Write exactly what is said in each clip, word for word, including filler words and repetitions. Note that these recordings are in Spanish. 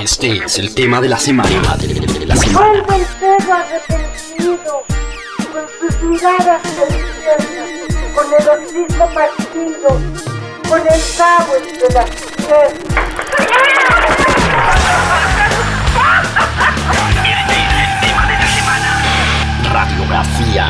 Este es el tema de la semana. De la semana. Vuelve el perro arrepentido, con sus miradas deliciosas, con el hocico partido, con el cabo entre las piernas. Este es el tema de la semana. Radiografía.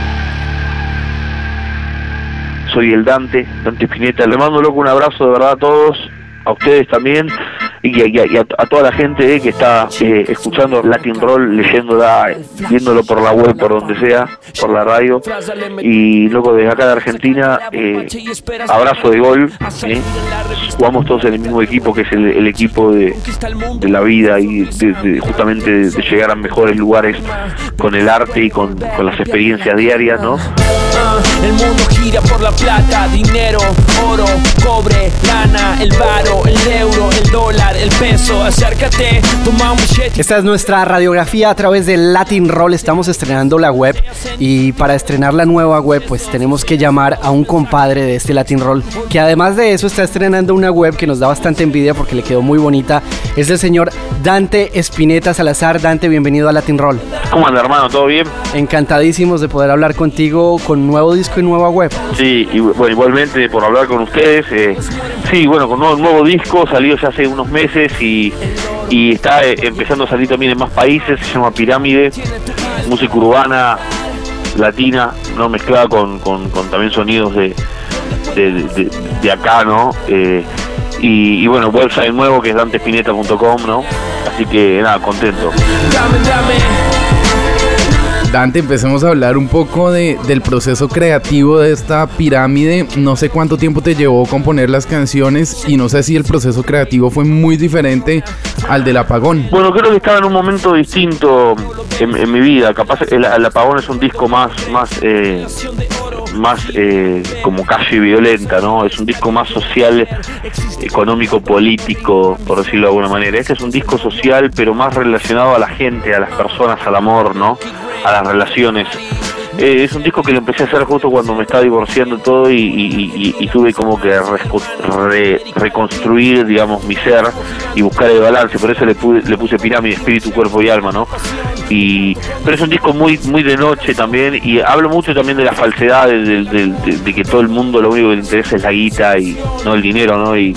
Soy el Dante, Dante Spinetta. Le mando loco un abrazo de verdad a todos, a ustedes también, y a, y a, y a, a toda la gente eh, que está eh, escuchando Latin Roll, leyéndola, viéndolo por la web, por donde sea, por la radio. Y loco, desde acá de Argentina, eh, abrazo de gol. Eh. Jugamos todos en el mismo equipo, que es el, el equipo de, de la vida y de, de, justamente de, de llegar a mejores lugares con el arte y con, con las experiencias diarias, ¿no? El mundo gira por la plata, dinero, oro, cobre, lana, el varo, el euro, el dólar, el peso. Acércate, toma un billete. Esta es nuestra radiografía a través de Latin Roll. Estamos estrenando la web y para estrenar la nueva web pues tenemos que llamar a un compadre de este Latin Roll, que además de eso está estrenando una web que nos da bastante envidia porque le quedó muy bonita. Es el señor Dante Spinetta Salazar. Dante, bienvenido a Latin Roll. ¿Cómo anda, hermano? ¿Todo bien? Encantadísimos de poder hablar contigo con un nuevo disco y nueva web. Sí, y bueno, igualmente por hablar con ustedes. Eh, sí, bueno, con un nuevo disco, salió ya hace unos meses y, y está eh, empezando a salir también en más países. Se llama Pirámide, música urbana, latina, no mezclada con, con, con también sonidos de, de, de, de acá, ¿no? Eh, y, y bueno, website nuevo que es dante spinetta punto com, ¿no? Así que nada, contento. Dame, dame. Dante, empecemos a hablar un poco de, del proceso creativo de esta pirámide. No sé cuánto tiempo te llevó componer las canciones y no sé si el proceso creativo fue muy diferente al del Apagón. Bueno, creo que estaba en un momento distinto en, en mi vida. Capaz el, el Apagón es un disco más, más, eh, más eh, como Calle Violenta, ¿no? Es un disco más social, económico, político, por decirlo de alguna manera. Este es un disco social, pero más relacionado a la gente, a las personas, al amor, ¿no? A las relaciones. Eh, es un disco que lo empecé a hacer justo cuando me estaba divorciando todo y, y, y, y tuve como que re, reconstruir, digamos, mi ser y buscar el balance. Por eso le, pude, le puse Pirámide, espíritu, cuerpo y alma, ¿no? Y, pero es un disco muy muy de noche también, y hablo mucho también de la falsedad, de, de, de, de, de que todo el mundo lo único que le interesa es la guita y no el dinero, ¿no? Y,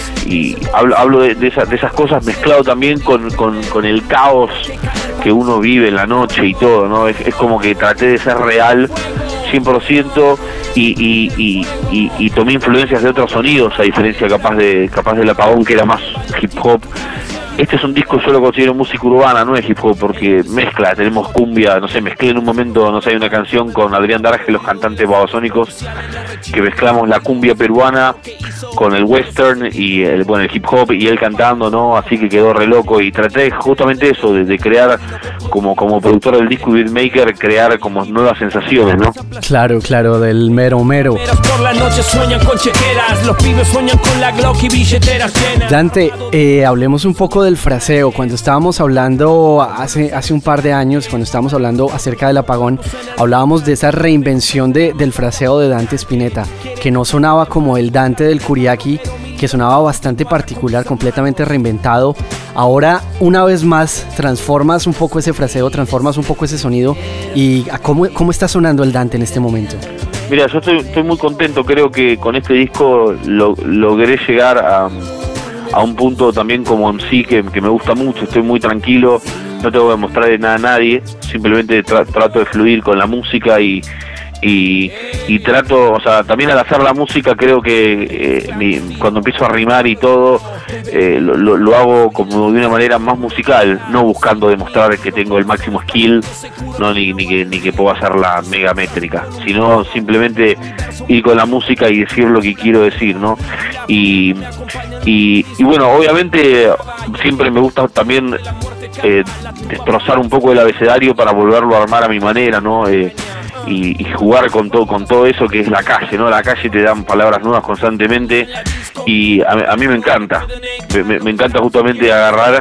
y hablo, hablo de, de, esa, de esas cosas mezclado también con, con, con el caos que uno vive en la noche y todo, ¿no? Es, es como que traté de ser real cien por ciento y, y, y, y, y tomé influencias de otros sonidos, a diferencia capaz de capaz del Apagón, que era más hip hop. Este es un disco, yo lo considero música urbana, no es hip hop, porque mezcla, tenemos cumbia, no sé, mezclé en un momento, no sé, hay una canción con Adrián Daraje, los cantantes babasónicos, que mezclamos la cumbia peruana con el western y el, bueno, el hip hop y él cantando, ¿no? Así que quedó re loco y traté justamente eso, de, de crear, como, como productor del disco y beatmaker, crear como nuevas sensaciones, ¿no? Claro, claro, del mero mero. Por la noche sueñan con chequeras, los pibes sueñan con la Glock y billeteras llenas. Dante, eh, hablemos un poco del fraseo. Cuando estábamos hablando hace, hace un par de años, cuando estábamos hablando acerca del Apagón, hablábamos de esa reinvención de, del fraseo de Dante Spinetta, que no sonaba como el Dante del Curiaki, que sonaba bastante particular, completamente reinventado. Ahora, una vez más, transformas un poco ese fraseo, transformas un poco ese sonido. ¿Y cómo, cómo está sonando el Dante en este momento? Mira, yo estoy, estoy muy contento. Creo que con este disco lo, logré llegar a, a un punto también como M C que, que me gusta mucho. Estoy muy tranquilo, no tengo que mostrarle nada a nadie, simplemente tra- trato de fluir con la música y Y, y trato, o sea, también al hacer la música creo que eh, mi, cuando empiezo a rimar y todo, eh, lo, lo, lo hago como de una manera más musical, no buscando demostrar que tengo el máximo skill, no ni, ni que ni que puedo hacer la mega métrica, sino simplemente ir con la música y decir lo que quiero decir, ¿no? Y, y, y bueno, obviamente siempre me gusta también eh, destrozar un poco el abecedario para volverlo a armar a mi manera, ¿no? Eh, Y, y jugar con todo con todo eso que es la calle, ¿no? La calle te dan palabras nuevas constantemente y a, a mí me encanta, me, me encanta justamente agarrar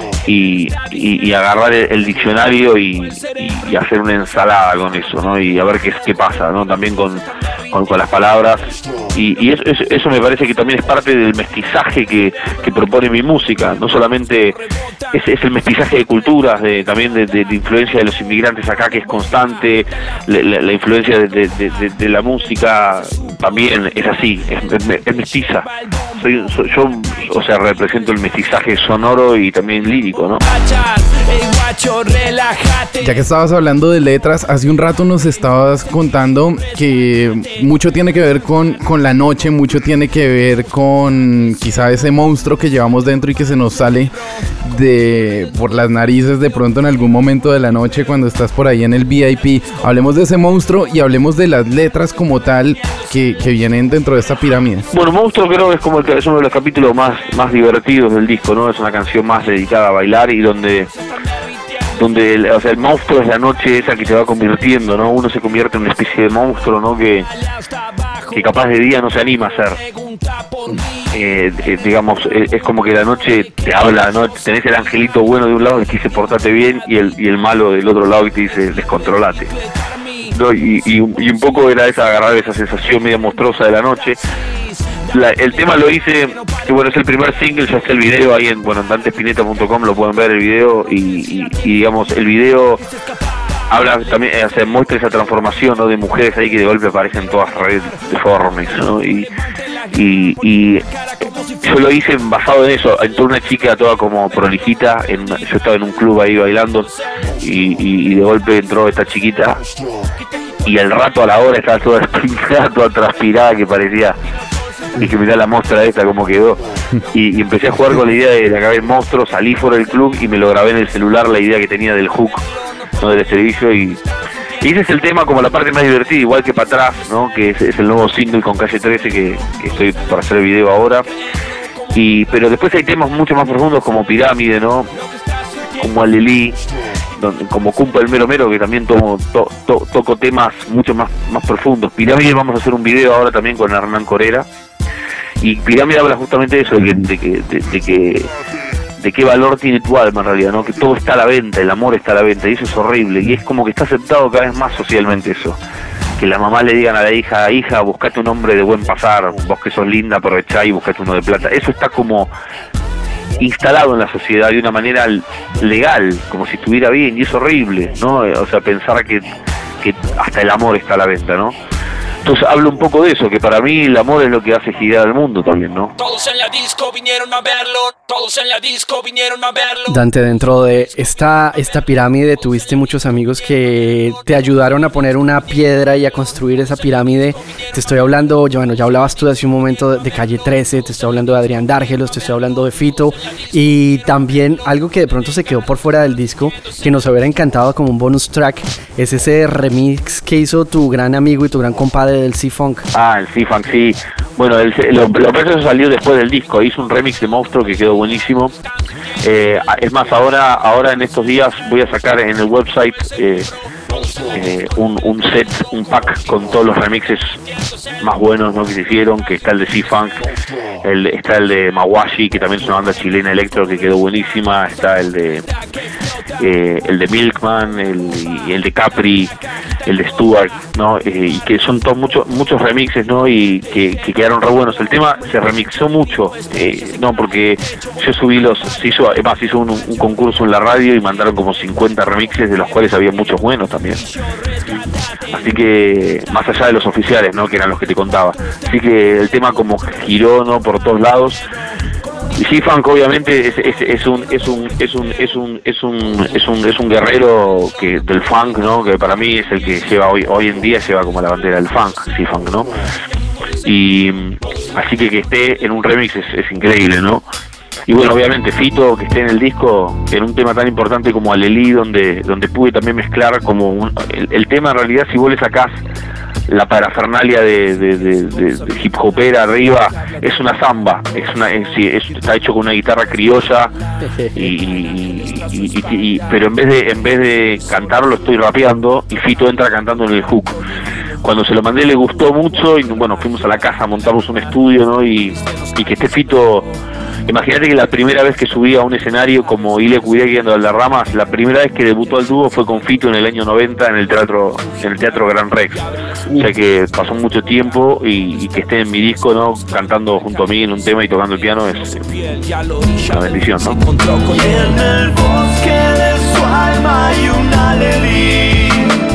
y, y, y agarrar el, el diccionario y, y, y hacer una ensalada con eso, ¿no? Y a ver qué, qué pasa, ¿no? También con, con, con las palabras, y, y eso, eso, eso me parece que también es parte del mestizaje que, que propone mi música. No solamente es, es el mestizaje de culturas, de, también de, de, de influencia de los inmigrantes acá, que es constante, la, la, la influencia de, de, de, de la música también es así, es, es, es mestiza. Soy, soy, yo, o sea, represento el mestizaje sonoro y también lírico, ¿no? Ya que estabas hablando de letras, hace un rato nos estabas contando que mucho tiene que ver con, con la noche, mucho tiene que ver con quizá ese monstruo que llevamos dentro y que se nos sale de por las narices de pronto en algún momento de la noche cuando estás por ahí en el V I P. Hablemos de ese monstruo y hablemos de las letras como tal que, que vienen dentro de esta pirámide. Bueno, Monstruo creo que es como el, es uno de los capítulos más, más divertidos del disco, ¿no? Es una canción más dedicada a bailar y donde donde el, o sea, el monstruo es la noche esa que se va convirtiendo, ¿no? Uno se convierte en una especie de monstruo, ¿no? Que, que capaz de día no se anima a ser. Eh, eh, digamos, eh, es como que la noche te habla, ¿no? Tenés el angelito bueno de un lado que te dice portate bien y el, y el malo del otro lado que te dice descontrolate, ¿no? Y, y, y un poco era esa, agarrar esa sensación media monstruosa de la noche. La, el tema lo hice, que bueno, es el primer single, ya está el video ahí en, bueno, en dante spinetta punto com lo pueden ver el video y, y, y digamos, el video habla también, o sea, muestra esa transformación, ¿no? De mujeres ahí que de golpe aparecen todas re deformes, ¿no? Y, y, y yo lo hice basado en eso. Entró una chica toda como prolijita, en una, yo estaba en un club ahí bailando y, y, y de golpe entró esta chiquita y al rato, a la hora, estaba toda despeinada, toda transpirada, que parecía... Y que mirá la muestra esta cómo quedó. Y, y empecé a jugar con la idea de la cabeza monstruo, salí fuera del club y me lo grabé en el celular, la idea que tenía del hook, ¿no? Del estribillo, y, y ese es el tema como la parte más divertida, igual que para atrás, ¿no? Que es, es el nuevo single con Calle trece que, que estoy para hacer el video ahora. Y pero después hay temas mucho más profundos como Pirámide, ¿no? Como Alelí, donde, como Cumpa el Mero Mero, que también tomo, to, to, toco temas mucho más, más profundos. Pirámide vamos a hacer un video ahora también con Hernán Corera. Y Pirámide habla justamente de eso, de que, de que, de, de que de qué valor tiene tu alma en realidad, ¿no? Que todo está a la venta, el amor está a la venta, y eso es horrible, y es como que está aceptado cada vez más socialmente eso. Que las mamás le digan a la hija, hija, buscate un hombre de buen pasar, vos que sos linda, aprovechá y buscate uno de plata. Eso está como instalado en la sociedad de una manera legal, como si estuviera bien, y es horrible, ¿no? O sea, pensar que, que hasta el amor está a la venta, ¿no? Entonces hablo un poco de eso, que para mí el amor es lo que hace girar al mundo también, ¿no? Todos en la disco vinieron a verlo, todos en la disco vinieron a verlo. Dante, dentro de esta, esta pirámide tuviste muchos amigos que te ayudaron a poner una piedra y a construir esa pirámide. Te estoy hablando, ya, bueno, ya hablabas tú hace un momento de, de Calle trece, te estoy hablando de Adrián Dárgelos, te estoy hablando de Fito, y también algo que de pronto se quedó por fuera del disco, que nos hubiera encantado como un bonus track, es ese remix que hizo tu gran amigo y tu gran compadre del C-Funk. Ah, el C-Funk, sí. Bueno, el, lo, lo que eso salió después del disco. Hizo un remix de Monstruo que quedó buenísimo. Eh, es más, ahora ahora en estos días voy a sacar en el website eh, eh, un, un set, un pack con todos los remixes más buenos, ¿no? Que se hicieron, que está el de C-Funk, el, está el de Mawashi, que también es una banda chilena electro que quedó buenísima, está el de eh, el de Milkman, el, y el de Capri, el de Stuart, ¿no? Eh, y que son todos muchos muchos remixes, ¿no? Y que, que quedaron re buenos. El tema se remixó mucho, eh, no, porque yo subí los, se hizo, además hizo un, un concurso en la radio y mandaron como cincuenta remixes, de los cuales había muchos buenos también. Así que, más allá de los oficiales, ¿no? Que eran los que te contaba. Así que el tema como giró, ¿no? Por todos lados. Y C-Funk obviamente es, es, es un es un es un es un es un es un es un guerrero que del funk, ¿no? Que para mí es el que lleva hoy hoy en día lleva como la bandera del funk, C-Funk, ¿no? Y así que que esté en un remix es, es increíble, ¿no? Y bueno, obviamente Fito, que esté en el disco en un tema tan importante como Alelí, donde donde pude también mezclar como un, el, el tema en realidad, si vos le sacás la parafernalia de, de, de, de, de hip hopera arriba, es una samba, es una es, es, está hecho con una guitarra criolla y, y, y, y, y pero en vez de en vez de cantarlo lo estoy rapeando y Fito entra cantando en el hook. Cuando se lo mandé le gustó mucho y bueno, fuimos a la casa, montamos un estudio, ¿no? Y, y que esté Fito Imagínate que la primera vez que subí a un escenario como Ile Cuidé guiando las ramas, la primera vez que debutó el dúo fue con Fito en el año noventa en el teatro, en el teatro Gran Rex. O sea que pasó mucho tiempo y, y que esté en mi disco, ¿no? Cantando junto a mí en un tema y tocando el piano es una bendición, ¿no? Y en el bosque de su alma hay una Lely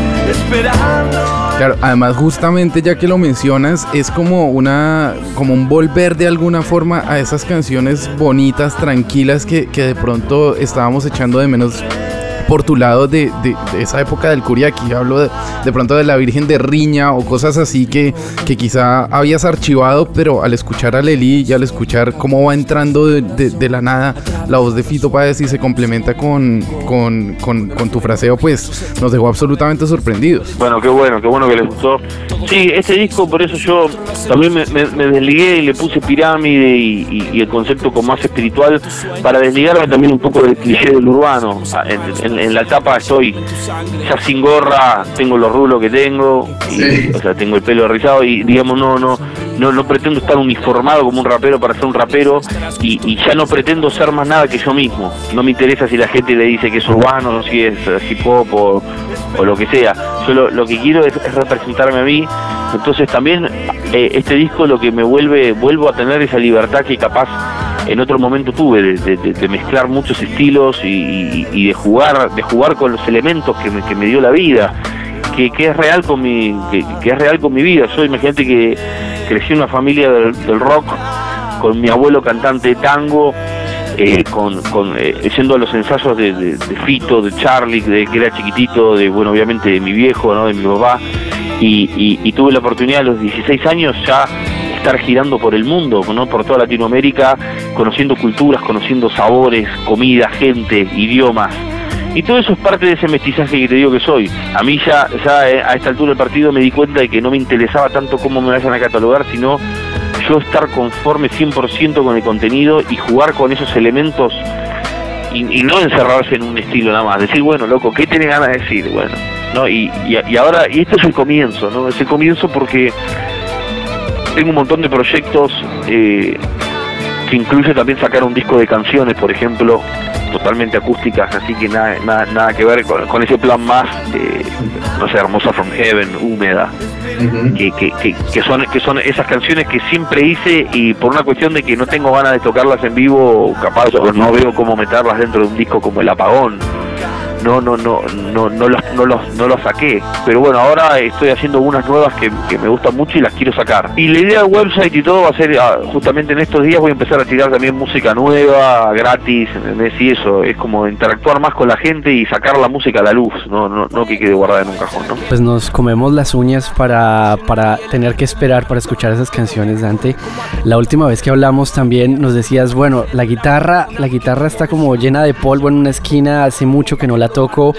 esperando. Claro, además justamente ya que lo mencionas, es como una como un volver de alguna forma a esas canciones bonitas, tranquilas que, que de pronto estábamos echando de menos por tu lado de, de, de esa época del Curiaqui. Hablo de, de pronto de la Virgen de Riña o cosas así que, que quizá habías archivado, pero al escuchar a Lely y al escuchar cómo va entrando de, de, de la nada la voz de Fito Páez y se complementa con, con, con, con tu fraseo, pues nos dejó absolutamente sorprendidos. Bueno, qué bueno, qué bueno que les gustó. Sí, este disco, por eso yo también me, me, me desligué y le puse pirámide y, y, y el concepto como más espiritual para desligarme también un poco del cliché del urbano. En, en, en la etapa estoy ya sin gorra, tengo los rulos que tengo, y, sí. O sea, tengo el pelo rizado y digamos no no no no pretendo estar uniformado como un rapero para ser un rapero y, y ya no pretendo ser más nada que yo mismo. No me interesa si la gente le dice que es urbano, si es hip hop o, o lo que sea. Yo lo, lo que quiero es, es representarme a mí. Entonces también eh, este disco lo que me vuelve, vuelvo a tener esa libertad que capaz en otro momento tuve de, de, de mezclar muchos estilos y, y, y de jugar de jugar con los elementos que me, que me dio la vida, que, que es real con mi que, que es real con mi vida. Yo imagínate que crecí en una familia del, del rock con mi abuelo cantante de tango, eh, con, con eh, yendo a los ensayos de, de, de Fito, de Charlie, de que era chiquitito, de bueno obviamente de mi viejo, ¿no? De mi papá, y, y, y tuve la oportunidad a los dieciséis años ya estar girando por el mundo, ¿no? Por toda Latinoamérica, conociendo culturas, conociendo sabores, comida, gente, idiomas. Y todo eso es parte de ese mestizaje que te digo que soy. A mí ya, ya eh, a esta altura del partido me di cuenta de que no me interesaba tanto cómo me vayan a catalogar, sino yo estar conforme cien por ciento con el contenido y jugar con esos elementos y, y no encerrarse en un estilo nada más. Decir, bueno, loco, ¿qué tenés ganas de decir? Bueno, ¿no? Y, y, y ahora, y esto es el comienzo, ¿no? Es el comienzo porque tengo un montón de proyectos eh, que incluye también sacar un disco de canciones, por ejemplo, totalmente acústicas, así que nada nada, nada que ver con, con ese plan más, eh, no sé, Hermosa from Heaven, Húmeda, uh-huh. que, que, que, que, son, que son esas canciones que siempre hice y por una cuestión de que no tengo ganas de tocarlas en vivo, capaz o no veo cómo meterlas dentro de un disco como El Apagón. No, no, no, no, no los, no los, no los saqué. Pero bueno, ahora estoy haciendo unas nuevas que, que me gustan mucho y las quiero sacar. Y la idea del website y todo va a ser, justamente en estos días voy a empezar a tirar también música nueva, gratis, ¿entendés? Y eso, es como interactuar más con la gente y sacar la música a la luz, no, no, no que quede guardada en un cajón, ¿no? Pues nos comemos las uñas para, para tener que esperar para escuchar esas canciones, Dante. La última vez que hablamos también nos decías, bueno, la guitarra, la guitarra está como llena de polvo en una esquina, hace mucho que no la toco,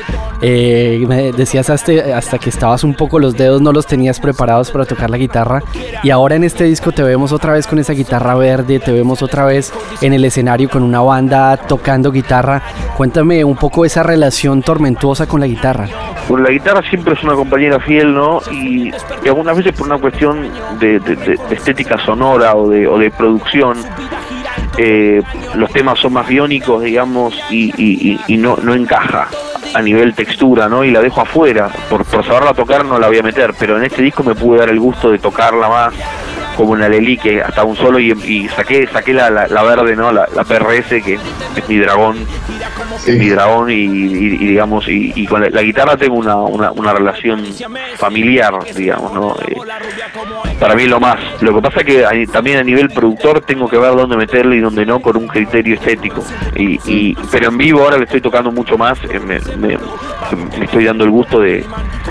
eh, me decías hasta, hasta que estabas un poco, los dedos no los tenías preparados para tocar la guitarra, y ahora en este disco te vemos otra vez con esa guitarra verde, te vemos otra vez en el escenario con una banda tocando guitarra. Cuéntame un poco esa relación tormentuosa con la guitarra. Bueno, la guitarra siempre es una compañera fiel, ¿no? Y, y algunas veces por una cuestión de, de, de estética sonora o de, o de producción, Eh, los temas son más biónicos, digamos, y, y, y no, no encaja a nivel textura, ¿no? Y la dejo afuera, por, por saberla tocar no la voy a meter, pero en este disco me pude dar el gusto de tocarla más como una Lely, que hasta un solo, y, y saqué saqué la, la, la verde, ¿no? La, la P R S, que es mi dragón, sí. Es mi dragón, y, y, y digamos, y, y con la, la guitarra tengo una, una, una relación familiar, digamos, ¿no? Eh, para mí lo más. Lo que pasa es que a, también a nivel productor tengo que ver dónde meterle y dónde no, con un criterio estético. Y, y pero en vivo ahora le estoy tocando mucho más, eh, me, me, me estoy dando el gusto de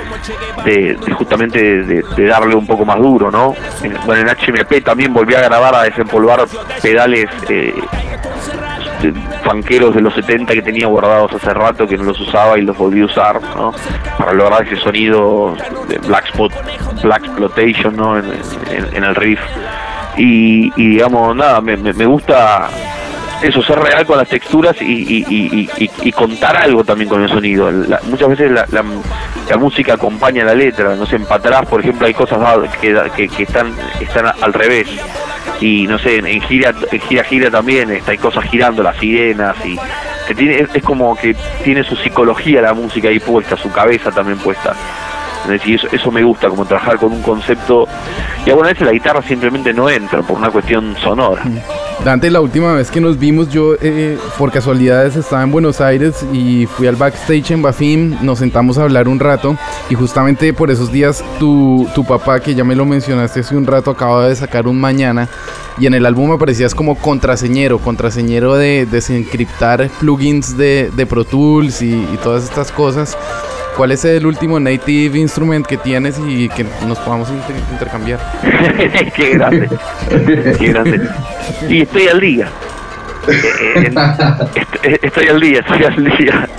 De, de justamente de, de darle un poco más duro, ¿no? Bueno, en H M P también volví a grabar, a desempolvar pedales eh, de, funkeros de los setenta que tenía guardados hace rato, que no los usaba y los volví a usar, ¿no? Para lograr ese sonido de Black Spot, Black Exploitation, ¿no? En, en, en el riff. Y, y digamos, nada, me, me, me gusta eso, ser real con las texturas y, y, y, y, y contar algo también con el sonido. La, muchas veces la, la, la música acompaña la letra, no sé, en Patrás, por ejemplo, hay cosas que, que, que están, están al revés. y no sé, en, en gira en gira gira también está, hay cosas girando, las sirenas, y que tiene, es, es como que tiene su psicología la música ahí puesta, su cabeza también puesta. Es decir, eso, eso me gusta, como trabajar con un concepto, y algunas veces la guitarra simplemente no entra por una cuestión sonora. Dante, la última vez que nos vimos, yo eh, por casualidades estaba en Buenos Aires y fui al backstage en Bafim, nos sentamos a hablar un rato, y justamente por esos días tu, tu papá, que ya me lo mencionaste hace un rato, acaba de sacar un Mañana, y en el álbum aparecías como contraseñero, contraseñero de desencriptar plugins de, de Pro Tools y, y todas estas cosas. ¿Cuál es el último native instrument que tienes y que nos podamos inter intercambiar? Qué grande, qué grande. Y estoy al día. Eh, eh, estoy al día, estoy al día.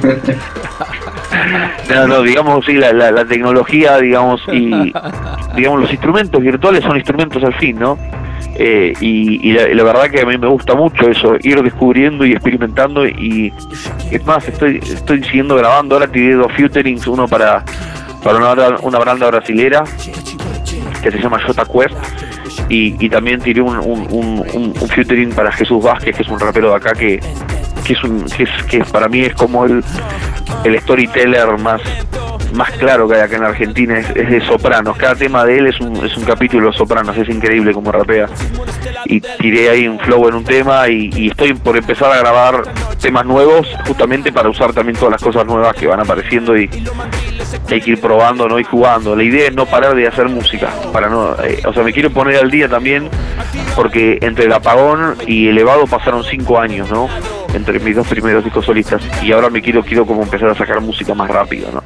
No, no, digamos, sí, la, la, la tecnología, digamos, y digamos los instrumentos virtuales son instrumentos al fin, ¿no? Eh, y y la, la verdad que a mí me gusta mucho eso, ir descubriendo y experimentando, y es más, estoy estoy siguiendo grabando, ahora tiré dos featurings, uno para para una, una banda brasilera que se llama J Quest, y, y también tiré un, un, un, un, un featuring para Jesús Vázquez, que es un rapero de acá que que es un que, es, que para mí es como el el storyteller más más claro que hay acá en Argentina, es, es de Sopranos. Cada tema de él es un, es un capítulo de Sopranos, es increíble como rapea. Y tiré ahí un flow en un tema, y, y estoy por empezar a grabar temas nuevos, justamente para usar también todas las cosas nuevas que van apareciendo, y hay que ir probando, ¿no? Y jugando. La idea es no parar de hacer música, para no, eh, o sea, me quiero poner al día también, porque entre el apagón y Elevado pasaron cinco años, ¿no? Entre mis dos primeros discos solistas, y ahora me quiero quiero como empezar a sacar música más rápido, ¿no?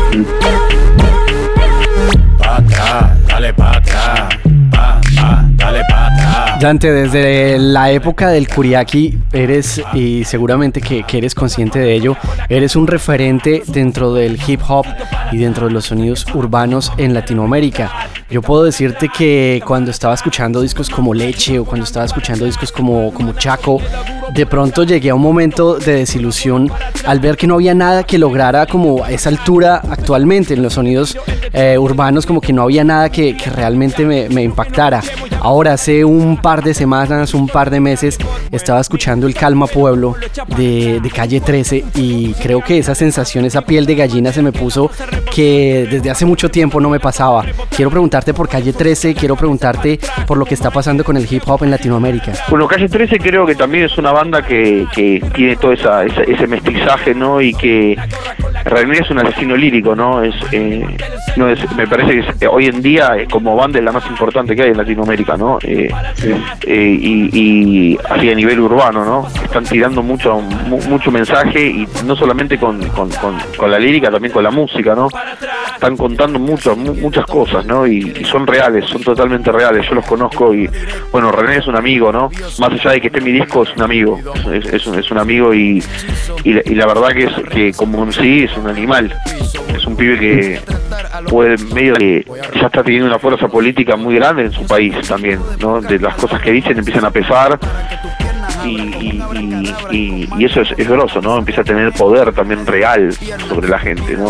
Pa' atrás, dale pa' atrás, pa, pa, dale pa' atrás. Dante, desde la época del Curiaki eres, y seguramente que, que eres consciente de ello, eres un referente dentro del hip hop y dentro de los sonidos urbanos en Latinoamérica. Yo puedo decirte que cuando estaba escuchando discos como Leche o cuando estaba escuchando discos como, como Chaco, de pronto llegué a un momento de desilusión al ver que no había nada que lograra como a esa altura actualmente en los sonidos eh, urbanos, como que no había nada que, que realmente me, me impactara. Ahora, hace un par de semanas, un par de meses, estaba escuchando el Calma Pueblo de, de Calle trece, y creo que esa sensación, esa piel de gallina se me puso que desde hace mucho tiempo no me pasaba. Quiero preguntarte por Calle trece, quiero preguntarte por lo que está pasando con el hip hop en Latinoamérica. Bueno, Calle trece creo que también es una banda que, que tiene todo esa, esa, ese mestizaje, ¿no? Y que realmente es un asesino lírico, ¿no? Es, eh, no es, me parece que es, eh, hoy en día eh, como banda es la más importante que hay en Latinoamérica, ¿no? Eh, sí. eh, y, y así a nivel urbano, ¿no? Están tirando mucho mu, mucho mensaje, y no solamente con, con, con, con la lírica, también con la música, ¿no? Están contando mucho, mu, muchas cosas, ¿no? Y, y son reales, son totalmente reales. Yo los conozco, y bueno, René es un amigo, ¿no? Más allá de que esté en mi disco, es un amigo, es, es, un, es un amigo, y, y, la, y la verdad que es que como en sí es un animal, es un pibe que puede medio que ya está teniendo una fuerza política muy grande en su país también, ¿no? De las cosas que dicen empiezan a pesar, y, y, y, y, y eso es, es grosso, ¿no? Empieza a tener poder también real sobre la gente, ¿no?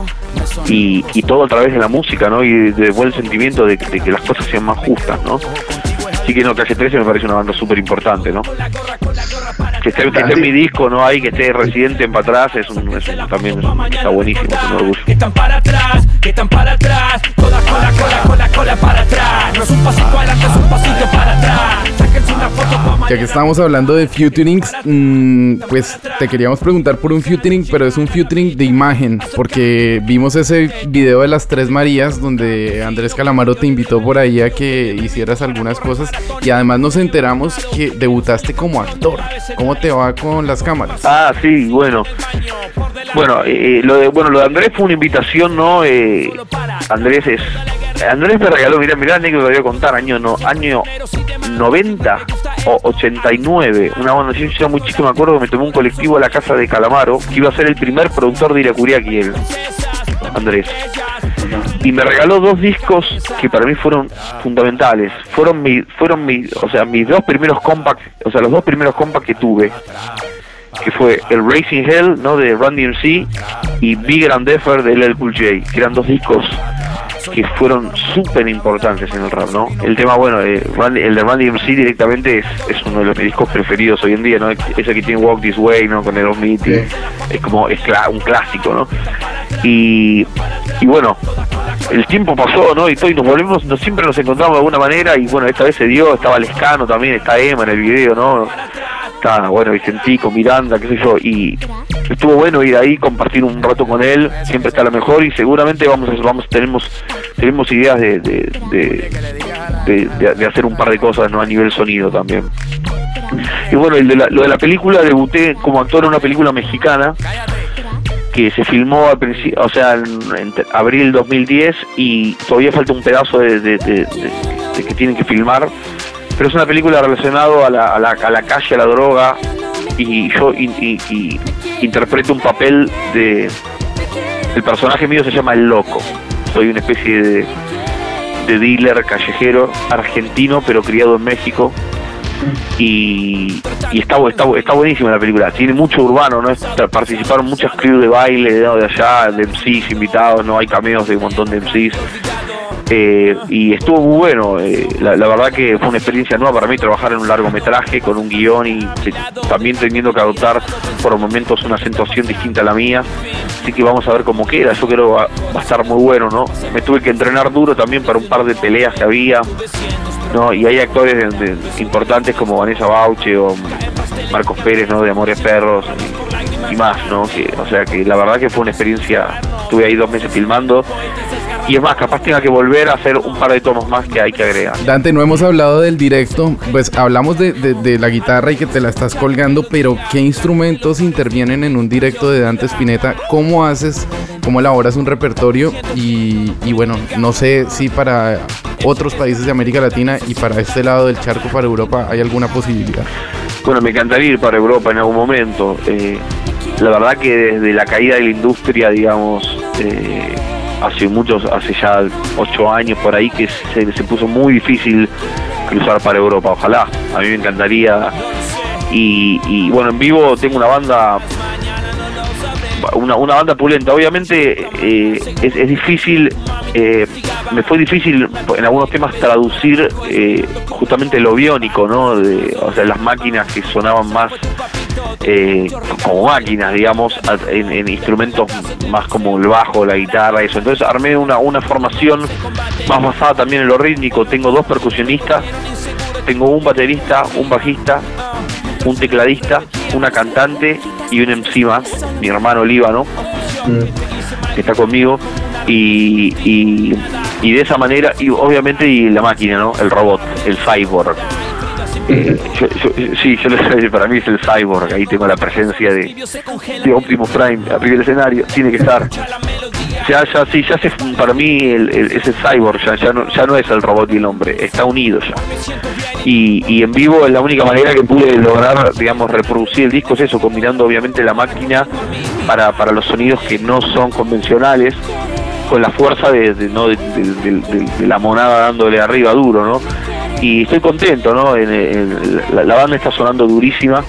Y, y todo a través de la música, ¿no? Y de buen sentimiento de, de que las cosas sean más justas, ¿no? Así que no, Calle trece me parece una banda súper importante, ¿no? Que esté, que esté en mi disco, ¿no? Ahí, que esté Residente en para atrás, es un, es un, también es un, está buenísimo, es un orgullo. Que están para atrás, que están para atrás, toda cola, cola, cola, cola para atrás. No es un pasito adelante, es un pasito para atrás. Sáquense una foto. Ya que estamos hablando de featurings, mmm, pues te queríamos preguntar por un featuring, pero es un featuring de imagen, porque vimos ese video de las Tres Marías donde Andrés Calamaro te invitó por ahí a que hicieras algunas cosas, y además nos enteramos que debutaste como actor. ¿Cómo te va con las cámaras? Ah, sí, bueno. Bueno, eh, lo de bueno lo de Andrés fue una invitación, ¿no? Eh, Andrés es Andrés me regaló, mirá, mirá, anécdota que voy a contar, año no, año noventa o ochenta y nueve, una banda, yo era muy chico, me acuerdo que me tomé un colectivo a la casa de Calamaro, que iba a ser el primer productor de Iracuriaki, él, Andrés. Y me regaló dos discos que para mí fueron fundamentales. Fueron mi, fueron mi, o sea, mis dos primeros compacts, o sea, los dos primeros compacts que tuve, que fue el Raising Hell, ¿no? De Run D M C, y Bigger and Deffer de L L Cool J, que eran dos discos que fueron súper importantes en el rap, ¿no? El tema, bueno, eh, el de Run D M C directamente es, es uno de los discos preferidos hoy en día, ¿no? Ese que tiene Walk This Way, ¿no? Con Aerosmith, sí. Es como, es cl- un clásico, ¿no? Y, y bueno, el tiempo pasó, ¿no? Y todo, y nos volvemos, nos, siempre nos encontramos de alguna manera, y bueno, esta vez se dio, estaba Lescano también, está Emma en el video, ¿no? Está, bueno, Vicentico, Miranda, qué sé yo, y estuvo bueno ir ahí, compartir un rato con él, siempre está lo mejor, y seguramente vamos a, vamos tenemos tenemos ideas de de, de, de, de, de hacer un par de cosas, ¿no? A nivel sonido también. Y bueno, el de la, lo de la película, debuté como actor en una película mexicana que se filmó al principio, o sea, en, en abril dos mil diez, y todavía falta un pedazo de, de, de, de, de que tienen que filmar, pero es una película relacionada a la, a la, a la calle, a la droga, y yo y, y, y interpreto un papel de... El personaje mío se llama El Loco, soy una especie de, de dealer callejero argentino, pero criado en México. Y, y está, está, está buenísima la película, tiene mucho urbano, ¿no? Participaron muchas crews de baile, ¿no? De allá, de M Cs invitados, no hay cameos de un montón de M Cs, eh, y estuvo muy bueno, eh, la, la verdad que fue una experiencia nueva para mí trabajar en un largometraje con un guión y eh, también teniendo que adoptar por momentos una acentuación distinta a la mía, así que vamos a ver cómo queda, yo creo que va, va a estar muy bueno, ¿no? Me tuve que entrenar duro también para un par de peleas que había, ¿no? Y hay actores de, de, importantes como Vanessa Bauche o Marcos Pérez, ¿no? De Amores Perros y, y más, ¿no? Que, o sea que la verdad que fue una experiencia, estuve ahí dos meses filmando, y es más, capaz tenga que volver a hacer un par de tomos más que hay que agregar. Dante, no hemos hablado del directo, pues hablamos de, de, de la guitarra y que te la estás colgando, pero ¿qué instrumentos intervienen en un directo de Dante Spinetta? ¿Cómo haces, cómo elaboras un repertorio? Y, y bueno, no sé si para otros países de América Latina y para este lado del charco, para Europa, ¿hay alguna posibilidad? Bueno, me encantaría ir para Europa en algún momento. Eh, la verdad que desde la caída de la industria, digamos, eh, hace muchos, hace ya ocho años por ahí, que se, se puso muy difícil cruzar para Europa. Ojalá, a mí me encantaría. Y, y bueno, en vivo tengo una banda, una, una banda pulenta. Obviamente eh, es, es difícil, eh, me fue difícil en algunos temas traducir eh, justamente lo biónico, ¿no? De, o sea, las máquinas que sonaban más eh, como máquinas, digamos, en, en instrumentos más como el bajo, la guitarra, eso. Entonces armé una, una formación más basada también en lo rítmico. Tengo dos percusionistas, tengo un baterista, un bajista, un tecladista, una cantante y un M C más, mi hermano Líbano, que está conmigo, y, y, y de esa manera, y obviamente y la máquina, ¿no? El robot, el cyborg. Eh, yo, yo, sí, yo lo sé, para mí es el cyborg, ahí tengo la presencia de, de Optimus Prime arriba del escenario, tiene que estar. Ya, ya, sí, ya se, para mí el, el, ese cyborg ya, ya, no, ya no es el robot y el hombre, está unido ya. Y, y en vivo es la única manera que pude lograr, digamos, reproducir el disco, es eso, combinando obviamente la máquina para, para los sonidos que no son convencionales, con la fuerza de, de, ¿no? de, de, de, de, de la monada dándole arriba duro, ¿no? Y estoy contento, ¿no? En, en, la, la banda está sonando durísima,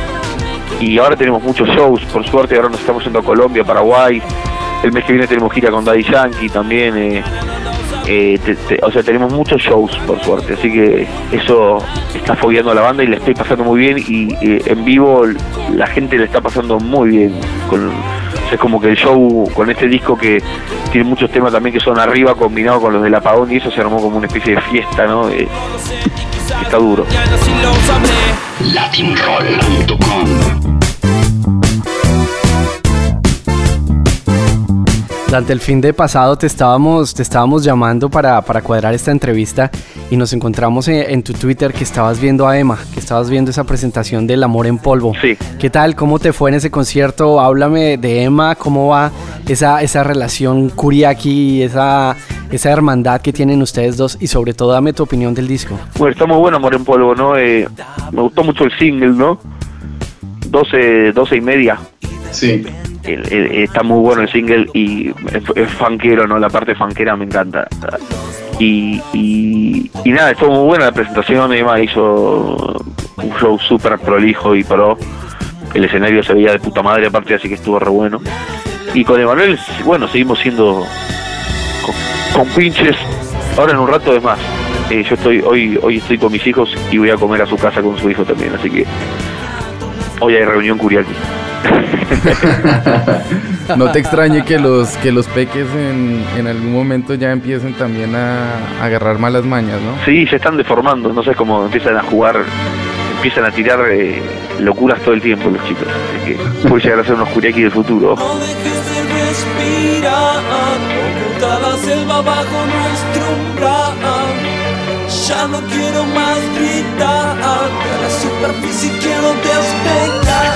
y ahora tenemos muchos shows, por suerte. Ahora nos estamos yendo a Colombia, Paraguay, el mes que viene tenemos gira con Daddy Yankee también, eh, eh, te, te, o sea, tenemos muchos shows, por suerte, así que eso está fogueando a la banda y le estoy pasando muy bien, y eh, en vivo la gente le está pasando muy bien con, o sea, es como que el show con este disco, que tiene muchos temas también que son arriba, combinado con los del apagón, y eso se armó como una especie de fiesta, ¿no? Eh, está duro. latin roll punto com. Durante el fin de pasado te estábamos, te estábamos llamando para, para cuadrar esta entrevista, y nos encontramos en, en tu Twitter que estabas viendo a Emma, que estabas viendo esa presentación del Amor en Polvo. Sí. ¿Qué tal? ¿Cómo te fue en ese concierto? Háblame de Emma, ¿cómo va esa, esa relación Kuriaki, esa, esa hermandad que tienen ustedes dos? Y sobre todo dame tu opinión del disco. Bueno, está muy bueno Amor en Polvo, ¿no? Eh, me gustó mucho el single, ¿no? doce, doce y media. Sí. El, el, está muy bueno el single, y es, es funkero, ¿no? La parte funkera me encanta. Y, y, y nada, estuvo muy buena la presentación. Emma hizo un show súper prolijo y pro. El escenario se veía de puta madre aparte, así que estuvo re bueno. Y con Emanuel, bueno, seguimos siendo con pinches. Ahora en un rato es más. Eh, yo estoy hoy hoy estoy con mis hijos y voy a comer a su casa con su hijo también, así que hoy hay reunión curiaqui. No te extrañe que los que los peques en, en algún momento ya empiecen también a, a agarrar malas mañas, ¿no? Sí, se están deformando, no sé cómo empiezan a jugar, empiezan a tirar eh, locuras todo el tiempo los chicos, así que puede llegar a ser unos curiaqui del futuro. No dejes de respirar, oculta la selva bajo nuestro umbral. Ya no quiero más gritar, de la superficie quiero despegar.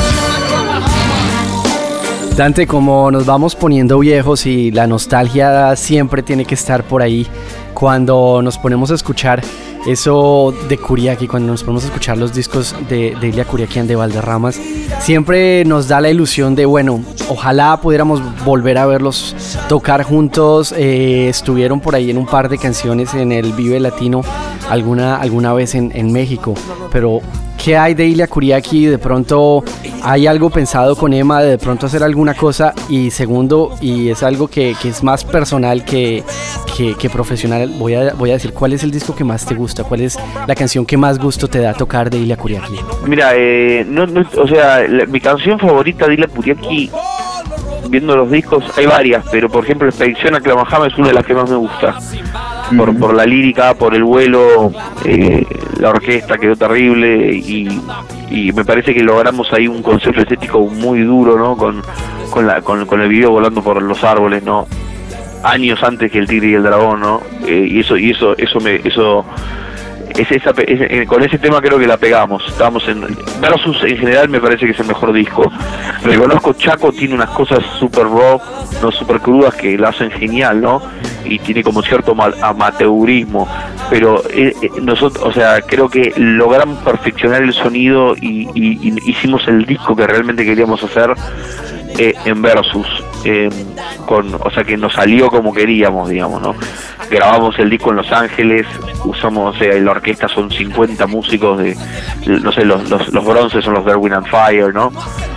Dante, como nos vamos poniendo viejos y la nostalgia siempre tiene que estar por ahí, cuando nos ponemos a escuchar eso de Curiaqui, cuando nos ponemos a escuchar los discos de, de Ilia Curiaquian, de Valderramas, siempre nos da la ilusión de, bueno, ojalá pudiéramos volver a verlos tocar juntos. Eh, estuvieron por ahí en un par de canciones en el Vive Latino alguna, alguna vez en, en México, pero ¿qué hay de Ilia Curiaqui? De pronto hay algo pensado con Emma de, de pronto hacer alguna cosa. Y segundo, y es algo que, que es más personal que, que, que profesional, voy a, voy a decir, ¿cuál es el disco que más te gusta? ¿Cuál es la canción que más gusto te da tocar de Ilia Curiaqui? Mira, eh, no, no, o sea, la, mi canción favorita de Ilia Curiaqui, viendo los discos, hay varias, pero por ejemplo Expedición a Clamajama es una de las que más me gusta. Por, por la lírica, por el vuelo, eh, la orquesta quedó terrible y, y me parece que logramos ahí un concepto estético muy duro, ¿no? Con, con, la, con, con el video volando por los árboles, ¿no? Años antes que El Tigre y el Dragón, ¿no? Eh, y eso, y eso, eso me, eso, es esa, es, con ese tema creo que la pegamos. Estábamos en Versus, en general me parece que es el mejor disco. Reconozco Chaco tiene unas cosas super rock, no super crudas que la hacen genial, ¿no? Y tiene como cierto amateurismo, pero eh, eh, nosotros, o sea, creo que logramos perfeccionar el sonido y, y, y hicimos el disco que realmente queríamos hacer eh, en Versus, eh, con, o sea, que nos salió como queríamos, digamos, ¿no? Grabamos el disco en Los Ángeles, usamos, o sea, en la orquesta son cincuenta músicos de, no sé, los, los, los bronces son los de Wind and Fire, ¿no?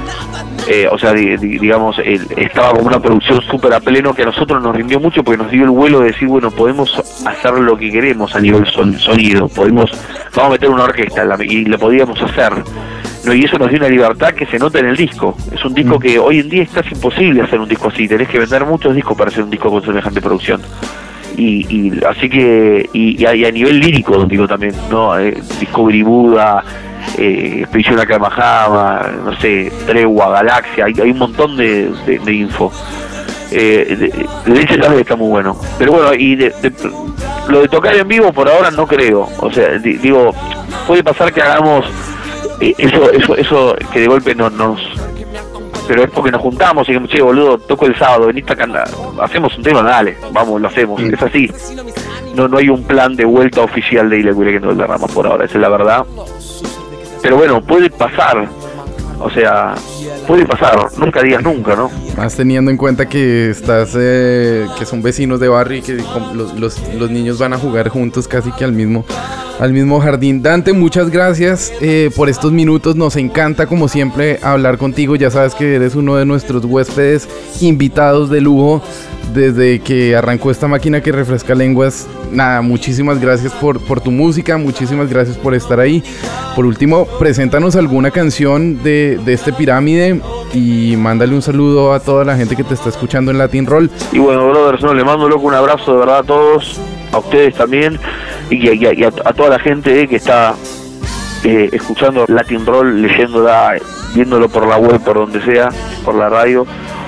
Eh, o sea, di, di, digamos, el, estaba como una producción súper a pleno que a nosotros nos rindió mucho porque nos dio el vuelo de decir, bueno, podemos hacer lo que queremos a nivel son, sonido, podemos, vamos a meter una orquesta la, y lo podíamos hacer, ¿no? Y eso nos dio una libertad que se nota en el disco. Es un disco que hoy en día es casi imposible hacer un disco así, tenés que vender muchos discos para hacer un disco con semejante producción. Y, y así que, y, y, a, y a nivel lírico, digo también, ¿no? Eh, Discovery Buda, eh, Expedición a Clamajama, no sé, Tregua, Galaxia, hay, hay un montón de, de, de info. Eh, de, de hecho también está muy bueno. Pero bueno, y de, de, lo de tocar en vivo por ahora no creo. O sea, di, digo, puede pasar que hagamos eh, eso, eso, eso que de golpe no, nos... Pero es porque nos juntamos y que, che, boludo, toco el sábado, veniste acá, hacemos un tema, dale, vamos, lo hacemos. Es así. No no hay un plan de vuelta oficial de Ilia Curiaqui en Valderramas por ahora, esa es la verdad. Pero bueno, puede pasar. O sea, puede pasar, nunca digas nunca, ¿no? Más teniendo en cuenta que estás, eh, que son vecinos de barrio y que los, los, los niños van a jugar juntos casi que al mismo, al mismo jardín. Dante, muchas gracias eh, por estos minutos, nos encanta como siempre hablar contigo, ya sabes que eres uno de nuestros huéspedes invitados de lujo desde que arrancó esta máquina que refresca lenguas. Nada, muchísimas gracias por, por tu música, muchísimas gracias por estar ahí. Por último, preséntanos alguna canción de, de este Pirámide y mándale un saludo a toda la gente que te está escuchando en Latin Roll. Y bueno, brothers, no, le mando loco un abrazo de verdad a todos, a ustedes también, y, y, y a, a toda la gente eh, que está eh, escuchando Latin Roll, leyéndola, viéndolo por la web, por donde sea, por la radio.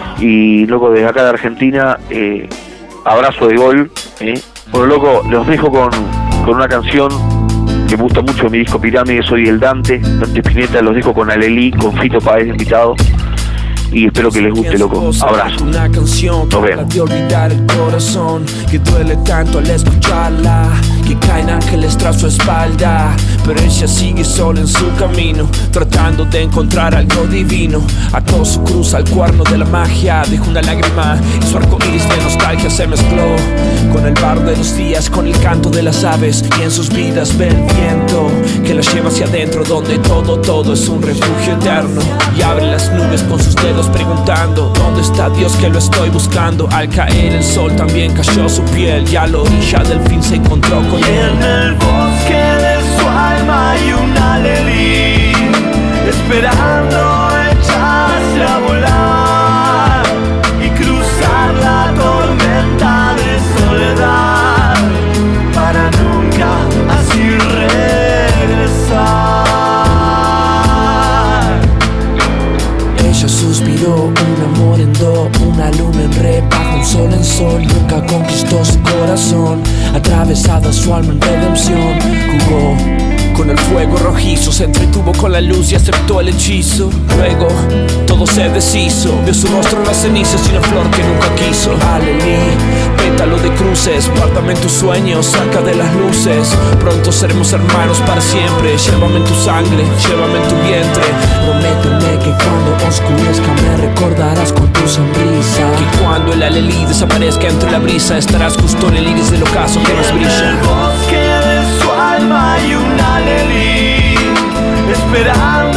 Y loco, desde acá de Argentina, eh, abrazo de gol. Eh. Bueno, loco, los dejo con, con una canción que me gusta mucho de mi disco Pirámide, Soy el Dante, Dante Spinetta, los dejo con Alelí, con Fito Páez invitado. Y espero que les guste, loco. Abrazo. Una canción Nos vemos. de olvidar el corazón que duele tanto al escucharla, que caen ángeles tras su espalda, pero ella sigue sola en su camino, tratando de encontrar algo divino. Ató su cruz al cuerno de la magia, dejó una lágrima y su arco iris de nostalgia se mezcló con el barro de los días, con el canto de las aves, y en sus vidas ve el viento que las lleva hacia adentro, donde todo, todo es un refugio eterno. Y abre las nubes nubes con sus dedos preguntando ¿dónde está Dios que lo estoy buscando? Al caer el sol también cayó su piel y a la orilla del fin se encontró con Y él. en el bosque de su alma hay una Lely, esperando echarse a volar y cruzar la tormenta de soledad para nunca así regresar. Ella suspiró, un amor en do, una luna en re, bajo un sol en sol. Nunca conquistó su corazón, atravesada su alma en redención. Jugó con el fuego rojizo, se entretuvo con la luz y aceptó el hechizo. Luego todo se deshizo, vio su rostro en las cenizas y una flor que nunca quiso. Alelí, pétalo de cruces, guárdame en tus sueños, saca de las luces. Pronto seremos hermanos para siempre. Llévame en tu sangre, llévame en tu vientre. Prométeme que cuando oscurezca me recordarás con tu sonrisa. Que cuando el alelí desaparezca entre la brisa, estarás justo en el iris del ocaso que más brilla. En el bosque de su alma hay una Lely, esperando